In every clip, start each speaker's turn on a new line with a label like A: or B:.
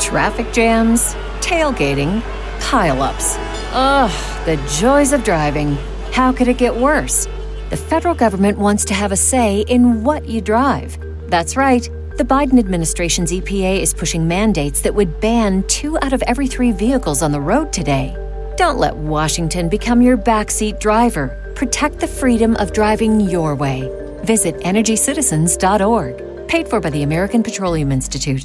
A: Traffic jams, tailgating, pile-ups. Ugh, the joys of driving. How could it get worse? The federal government wants to have a say in what you drive. That's right. The Biden administration's EPA is pushing mandates that would ban 2 out of every 3 vehicles on the road today. Don't let Washington become your backseat driver. Protect the freedom of driving your way. Visit EnergyCitizens.org. Paid for by the American Petroleum Institute.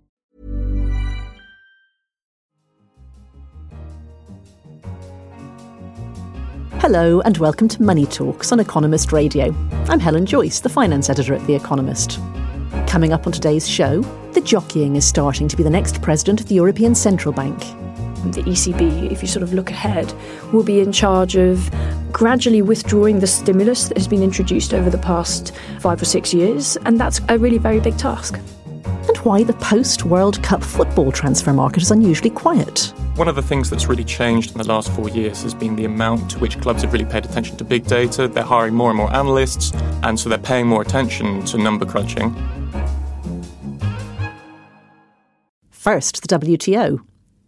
B: Hello and welcome to Money Talks on Economist Radio. I'm Helen Joyce, the finance editor at The Economist. Coming up on today's show, the jockeying is starting to be the next president of the European Central Bank.
C: The ECB, if you sort of look ahead, will be in charge of gradually withdrawing the stimulus that has been introduced over the past 5 or 6 years, and that's a really very big task.
B: And why the post-World Cup football transfer market is unusually quiet.
D: One of the things that's really changed in the last 4 years has been the amount to which clubs have really paid attention to big data. They're hiring more and more analysts, and so they're paying more attention to number crunching.
B: First, the WTO.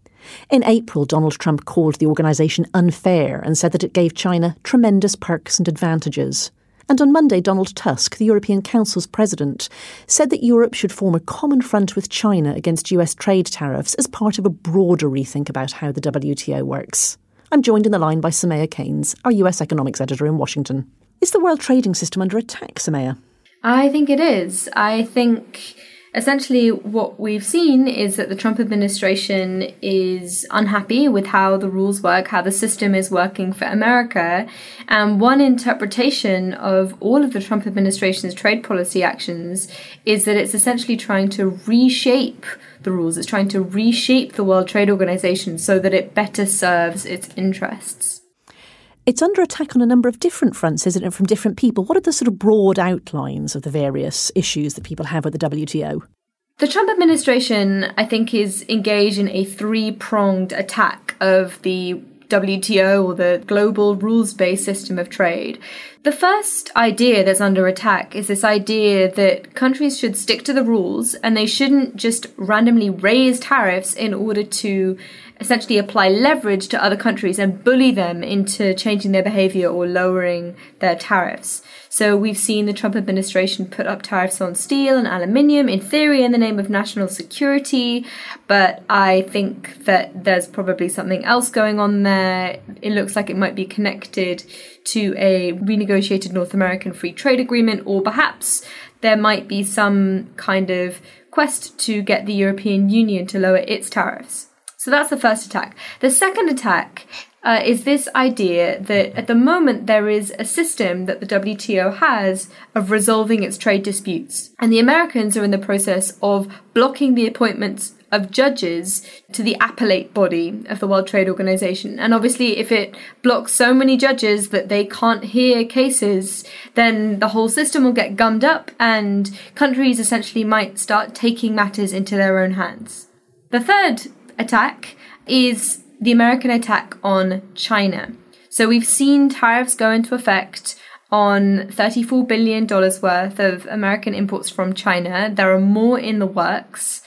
B: In April, Donald Trump called the organisation unfair and said that it gave China tremendous perks and advantages. And on Monday, Donald Tusk, the European Council's president, said that Europe should form a common front with China against US trade tariffs as part of a broader rethink about how the WTO works. I'm joined in the line by Soumaya Keynes, our US economics editor in Washington. Is the world trading system under attack, Soumaya?
E: I think it is. I think essentially what we've seen is that the Trump administration is unhappy with how the rules work, how the system is working for America. And one interpretation of all of the Trump administration's trade policy actions is that it's essentially trying to reshape the rules. It's trying to reshape the World Trade Organization so that it better serves its interests.
B: It's under attack on a number of different fronts, isn't it, from different people? What are the sort of broad outlines of the various issues that people have with the WTO?
E: The Trump administration, I think, is engaged in a 3-pronged attack of the WTO, or the global rules-based system of trade. The first idea that's under attack is this idea that countries should stick to the rules and they shouldn't just randomly raise tariffs in order to essentially apply leverage to other countries and bully them into changing their behavior or lowering their tariffs. So we've seen the Trump administration put up tariffs on steel and aluminium, in theory in the name of national security, but I think that there's probably something else going on there. It looks like it might be connected to a renegotiated North American free trade agreement, or perhaps there might be some kind of quest to get the European Union to lower its tariffs. So that's the first attack. The second attack is this idea that at the moment there is a system that the WTO has of resolving its trade disputes. And the Americans are in the process of blocking the appointments of judges to the appellate body of the World Trade Organization. And obviously, if it blocks so many judges that they can't hear cases, then the whole system will get gummed up and countries essentially might start taking matters into their own hands. The third attack is the American attack on China. So we've seen tariffs go into effect on $34 billion worth of American imports from China. There are more in the works.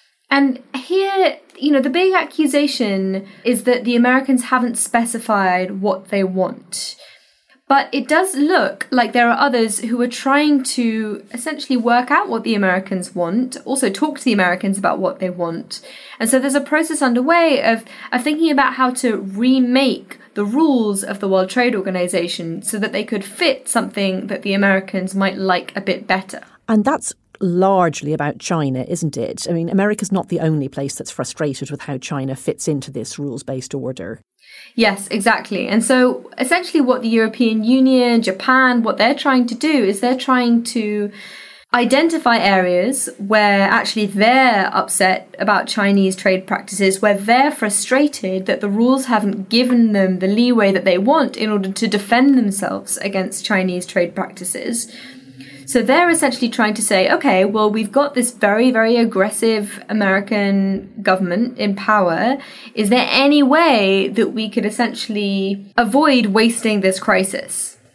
E: And here, the big accusation is that the Americans haven't specified what they want. But it does look like there are others who are trying to essentially work out what the Americans want, also talk to the Americans about what they want. And so there's a process underway of thinking about how to remake the rules of the World Trade Organization so that they could fit something that the Americans might like a bit better.
B: And that's largely about China, isn't it? I mean, America's not the only place that's frustrated with how China fits into this rules-based order.
E: Yes, exactly. And so essentially what the European Union, Japan, what they're trying to do is they're trying to identify areas where actually they're upset about Chinese trade practices, where they're frustrated that the rules haven't given them the leeway that they want in order to defend themselves against Chinese trade practices. So they're essentially trying to say, okay, well, we've got this very, very aggressive American government in power. Is there any way that we could essentially avoid wasting this crisis?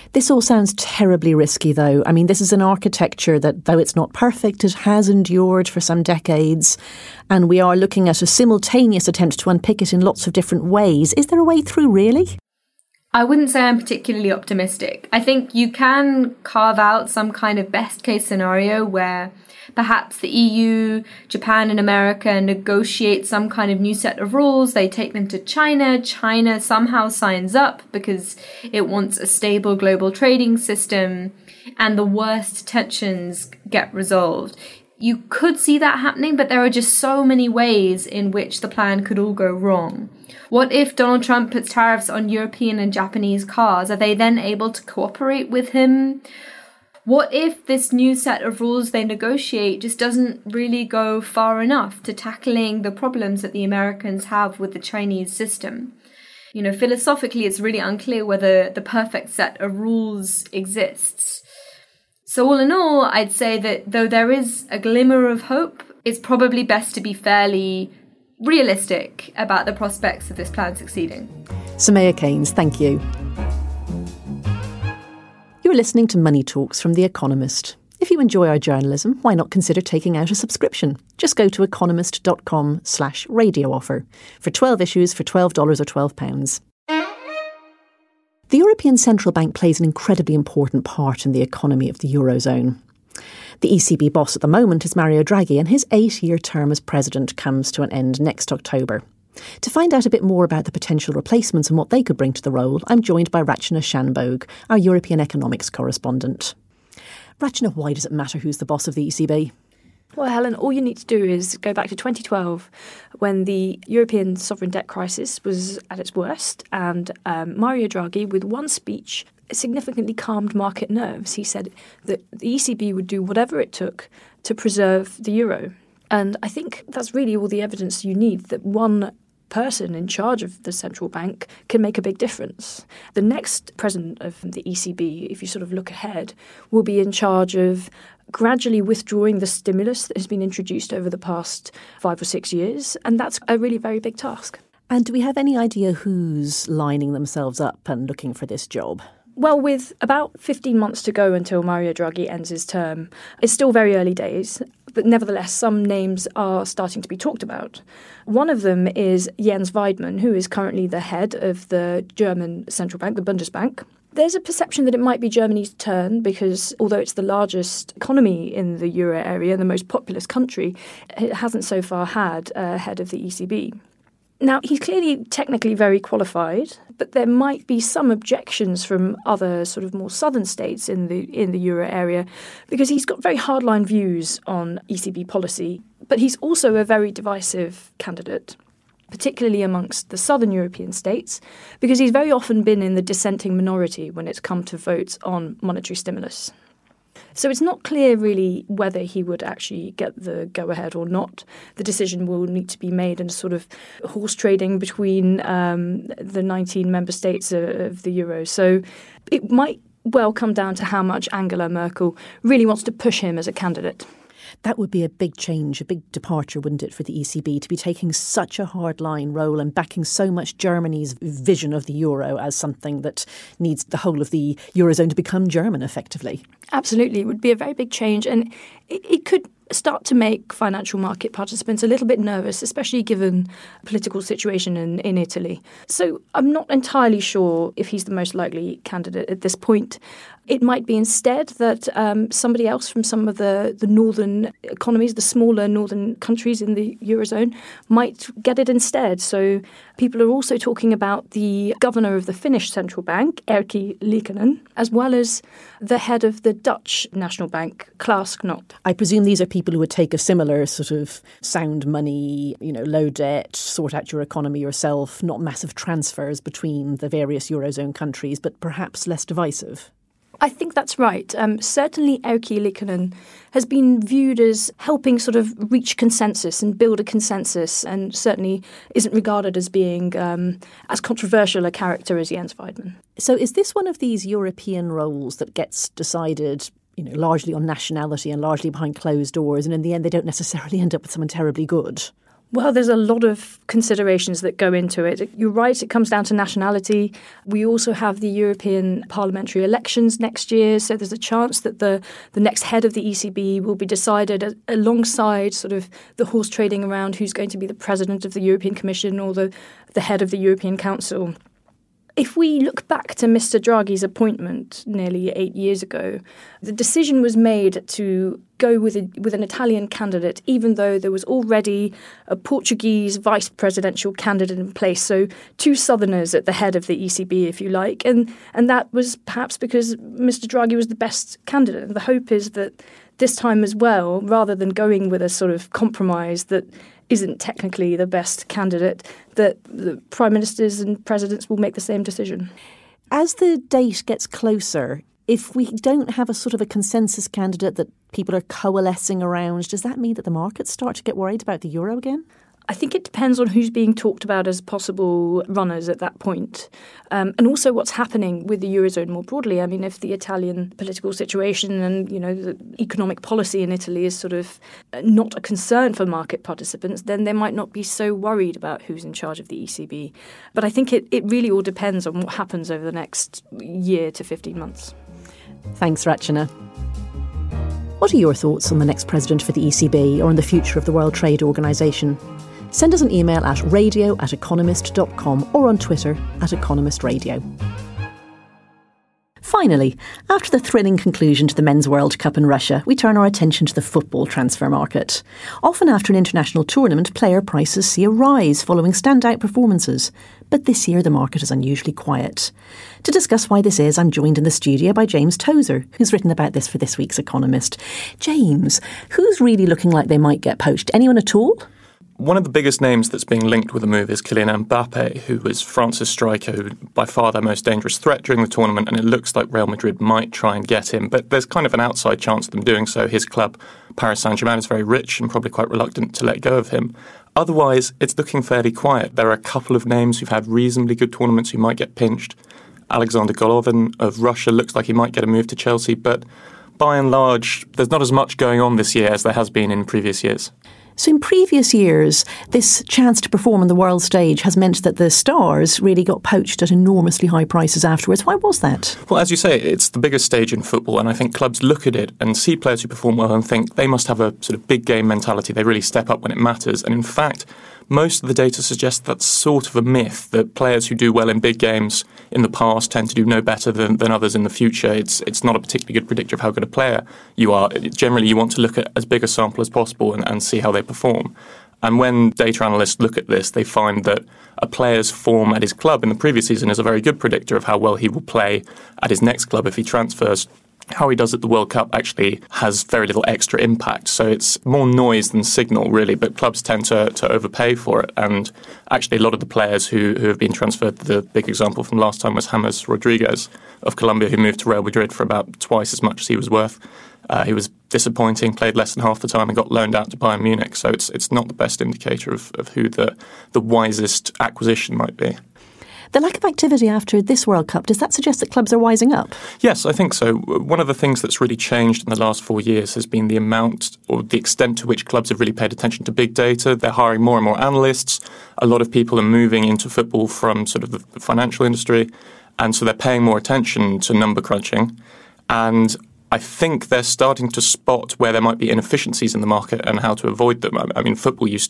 B: This all sounds terribly risky, though. I mean, this is an architecture that, though it's not perfect, it has endured for some decades. And we are looking at a simultaneous attempt to unpick it in lots of different ways. Is there a way through, really?
E: I wouldn't say I'm particularly optimistic. I think you can carve out some kind of best case scenario where perhaps the EU, Japan and America negotiate some kind of new set of rules. They take them to China. China somehow signs up because it wants a stable global trading system, and the worst tensions get resolved. You could see that happening, but there are just so many ways in which the plan could all go wrong. What if Donald Trump puts tariffs on European and Japanese cars? Are they then able to cooperate with him? What if this new set of rules they negotiate just doesn't really go far enough to tackling the problems that the Americans have with the Chinese system? You know, philosophically, it's really unclear whether the perfect set of rules exists. So all in all, I'd say that though there is a glimmer of hope, it's probably best to be fairly realistic about the prospects of this plan succeeding.
B: Soumaya Keynes, thank you. You're listening to Money Talks from The Economist. If you enjoy our journalism, why not consider taking out a subscription? Just go to economist.com/radio offer for 12 issues for $12 or £12. The European Central Bank plays an incredibly important part in the economy of the Eurozone. The ECB boss at the moment is Mario Draghi, and his 8-year term as president comes to an end next October. To find out a bit more about the potential replacements and what they could bring to the role, I'm joined by Rachna Shanbhogue, our European economics correspondent. Rachna, why does it matter who's the boss of the ECB?
C: Well, Helen, all you need to do is go back to 2012 when the European sovereign debt crisis was at its worst, and Mario Draghi, with one speech, significantly calmed market nerves. He said that the ECB would do whatever it took to preserve the euro. And I think that's really all the evidence you need, that one person in charge of the central bank can make a big difference. The next president of the ECB, if you sort of look ahead, will be in charge of gradually withdrawing the stimulus that has been introduced over the past 5 or 6 years. And that's a really very big task.
B: And do we have any idea who's lining themselves up and looking for this job?
C: Well, with about 15 months to go until Mario Draghi ends his term, it's still very early days, but nevertheless, some names are starting to be talked about. One of them is Jens Weidmann, who is currently the head of the German central bank, the Bundesbank. There's a perception that it might be Germany's turn because although it's the largest economy in the euro area, the most populous country, it hasn't so far had a head of the ECB. Now, he's clearly technically very qualified, but there might be some objections from other sort of more southern states in the euro area because he's got very hardline views on ECB policy, but he's also a very divisive candidate, particularly amongst the southern European states, because he's very often been in the dissenting minority when it's come to votes on monetary stimulus. So it's not clear really whether he would actually get the go-ahead or not. The decision will need to be made in a sort of horse trading between the 19 member states of the euro. So it might well come down to how much Angela Merkel really wants to push him as a candidate.
B: That would be a big change, a big departure, wouldn't it, for the ECB to be taking such a hardline role and backing so much Germany's vision of the euro as something that needs the whole of the eurozone to become German, effectively.
C: Absolutely. It would be a very big change, and it could start to make financial market participants a little bit nervous, especially given the political situation in Italy. So I'm not entirely sure if he's the most likely candidate at this point. It might be instead that somebody else from some of the northern economies, the smaller northern countries in the Eurozone, might get it instead. So people are also talking about the governor of the Finnish central bank, Erkki Liikanen, as well as the head of the Dutch National Bank, Klaas Knot.
B: I presume these are people who would take a similar sort of sound money, low debt, sort out your economy yourself, not massive transfers between the various Eurozone countries, but perhaps less divisive.
C: I think that's right. Certainly Erkki Liikanen has been viewed as helping sort of reach consensus and build a consensus, and certainly isn't regarded as being as controversial a character as Jens Weidmann.
B: So is this one of these European roles that gets decided largely on nationality and largely behind closed doors, and in the end they don't necessarily end up with someone terribly good?
C: Well, there's a lot of considerations that go into it. You're right, it comes down to nationality. We also have the European parliamentary elections next year, so there's a chance that the next head of the ECB will be decided alongside sort of the horse trading around who's going to be the president of the European Commission or the head of the European Council. If we look back to Mr. Draghi's appointment nearly 8 years ago, the decision was made to go with an Italian candidate, even though there was already a Portuguese vice presidential candidate in place. So 2 Southerners at the head of the ECB, if you like. And that was perhaps because Mr. Draghi was the best candidate. And the hope is that this time as well, rather than going with a sort of compromise that isn't technically the best candidate, that the prime ministers and presidents will make the same decision.
B: As the date gets closer, if we don't have a sort of a consensus candidate that people are coalescing around, does that mean that the markets start to get worried about the euro again?
C: I think it depends on who's being talked about as possible runners at that point, and also what's happening with the Eurozone more broadly. I mean, if the Italian political situation and, the economic policy in Italy is sort of not a concern for market participants, then they might not be so worried about who's in charge of the ECB. But I think it really all depends on what happens over the next year to 15 months.
B: Thanks, Rachana. What are your thoughts on the next president for the ECB or on the future of the World Trade Organization? Send us an email at radio@economist.com or on Twitter @economistradio. Finally, after the thrilling conclusion to the Men's World Cup in Russia, we turn our attention to the football transfer market. Often after an international tournament, player prices see a rise following standout performances. But this year the market is unusually quiet. To discuss why this is, I'm joined in the studio by James Tozer, who's written about this for this week's Economist. James, who's really looking like they might get poached? Anyone at all?
D: One of the biggest names that's being linked with the move is Kylian Mbappe, who was France's striker, who by far their most dangerous threat during the tournament, and it looks like Real Madrid might try and get him. But there's kind of an outside chance of them doing so. His club, Paris Saint-Germain, is very rich and probably quite reluctant to let go of him. Otherwise, it's looking fairly quiet. There are a couple of names who've had reasonably good tournaments who might get pinched. Alexander Golovin of Russia looks like he might get a move to Chelsea, but by and large, there's not as much going on this year as there has been in previous years.
B: So in previous years, this chance to perform on the world stage has meant that the stars really got poached at enormously high prices afterwards. Why was that?
D: Well, as you say, it's the biggest stage in football, and I think clubs look at it and see players who perform well and think they must have a sort of big game mentality. They really step up when it matters. And in fact, most of the data suggests that's sort of a myth, that players who do well in big games in the past tend to do no better than others in the future. It's not a particularly good predictor of how good a player you are. Generally, you want to look at as big a sample as possible and see how they perform. And when data analysts look at this, they find that a player's form at his club in the previous season is a very good predictor of how well he will play at his next club if he transfers. How he does at the World Cup actually has very little extra impact. So it's more noise than signal, really, but clubs tend to overpay for it. And actually a lot of the players who have been transferred, the big example from last time was James Rodriguez of Colombia, who moved to Real Madrid for about twice as much as he was worth. He was disappointing, played less than half the time and got loaned out to Bayern Munich. So it's not the best indicator of who the wisest acquisition might be.
B: The lack of activity after this World Cup, does that suggest that clubs are wising up?
D: Yes, I think so. One of the things that's really changed in the last 4 years has been the amount or the extent to which clubs have really paid attention to big data. They're hiring more and more analysts. A lot of people are moving into football from sort of the financial industry, and so they're paying more attention to number crunching. And I think they're starting to spot where there might be inefficiencies in the market and how to avoid them. I mean,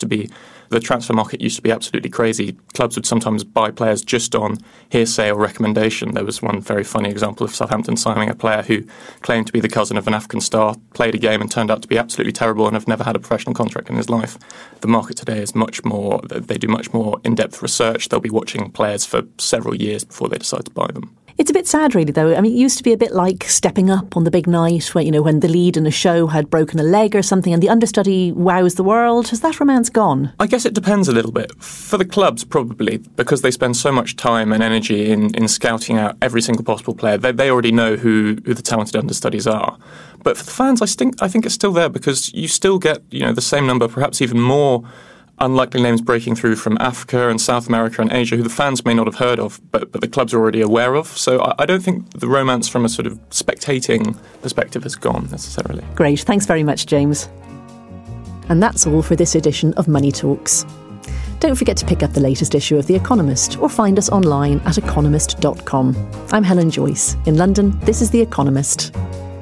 D: the transfer market used to be absolutely crazy. Clubs would sometimes buy players just on hearsay or recommendation. There was one very funny example of Southampton signing a player who claimed to be the cousin of an African star, played a game and turned out to be absolutely terrible and have never had a professional contract in his life. The market today is they do much more in-depth research. They'll be watching players for several years before they decide to buy them.
B: It's a bit sad, really, though. I mean, it used to be a bit like stepping up on the big night when the lead in a show had broken a leg or something and the understudy wows the world. Has that romance gone?
D: I guess it depends a little bit. For the clubs, probably, because they spend so much time and energy in scouting out every single possible player. They already know who the talented understudies are. But for the fans, I think it's still there because you still get the same number, perhaps even more unlikely names breaking through from Africa and South America and Asia who the fans may not have heard of, but the clubs are already aware of. So I don't think the romance from a sort of spectating perspective has gone necessarily.
B: Great. Thanks very much, James. And that's all for this edition of Money Talks. Don't forget to pick up the latest issue of The Economist or find us online at economist.com. I'm Helen Joyce. In London, this is The Economist.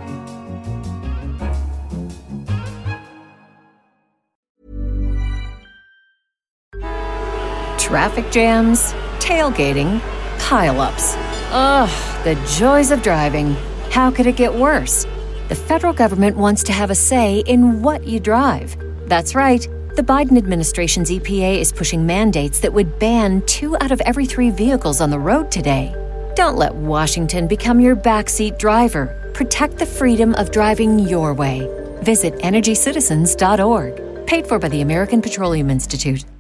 A: Traffic jams, tailgating, pile-ups. Ugh, the joys of driving. How could it get worse? The federal government wants to have a say in what you drive. That's right. The Biden administration's EPA is pushing mandates that would ban 2 out of every 3 vehicles on the road today. Don't let Washington become your backseat driver. Protect the freedom of driving your way. Visit EnergyCitizens.org. Paid for by the American Petroleum Institute.